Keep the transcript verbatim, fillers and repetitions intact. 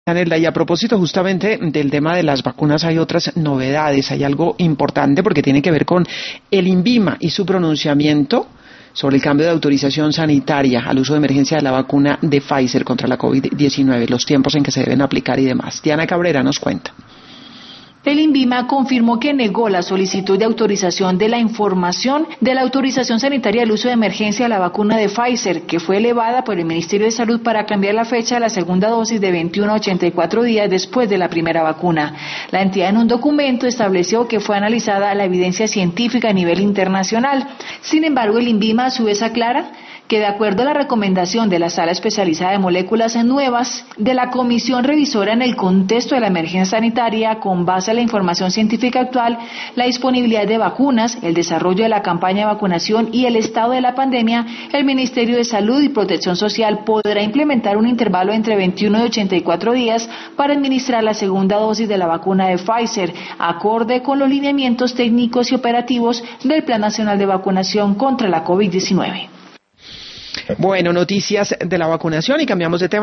Anelda, y a propósito justamente del tema de las vacunas, hay otras novedades, hay algo importante porque tiene que ver con el INVIMA y su pronunciamiento sobre el cambio de autorización sanitaria al uso de emergencia de la vacuna de Pfizer contra la COVID diecinueve, los tiempos en que se deben aplicar y demás. Diana Cabrera nos cuenta. El INVIMA confirmó que negó la solicitud de autorización de la información de la autorización sanitaria del uso de emergencia de la vacuna de Pfizer, que fue elevada por el Ministerio de Salud para cambiar la fecha de la segunda dosis de veintiuno a ochenta y cuatro días después de la primera vacuna. La entidad en un documento estableció que fue analizada la evidencia científica a nivel internacional. Sin embargo, el INVIMA a su vez aclara que de acuerdo a la recomendación de la Sala Especializada de Moléculas Nuevas de la Comisión Revisora en el contexto de la emergencia sanitaria, con base a la información científica actual, la disponibilidad de vacunas, el desarrollo de la campaña de vacunación y el estado de la pandemia, el Ministerio de Salud y Protección Social podrá implementar un intervalo entre veintiuno y ochenta y cuatro días para administrar la segunda dosis de la vacuna de Pfizer, acorde con los lineamientos técnicos y operativos del Plan Nacional de Vacunación contra la COVID diecinueve. Bueno, noticias de la vacunación y cambiamos de tema.